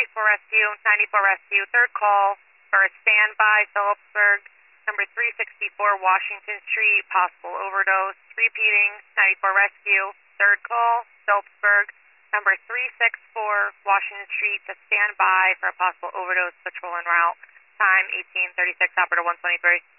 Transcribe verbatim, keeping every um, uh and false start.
ninety-four Rescue, ninety-four Rescue, third call for a standby, Phillipsburg, number three sixty-four Washington Street, possible overdose. Repeating, ninety-four Rescue, third call, Phillipsburg, number three sixty-four Washington Street to stand by for a possible overdose patrol en route. Time eighteen thirty-six, operator one twenty-three.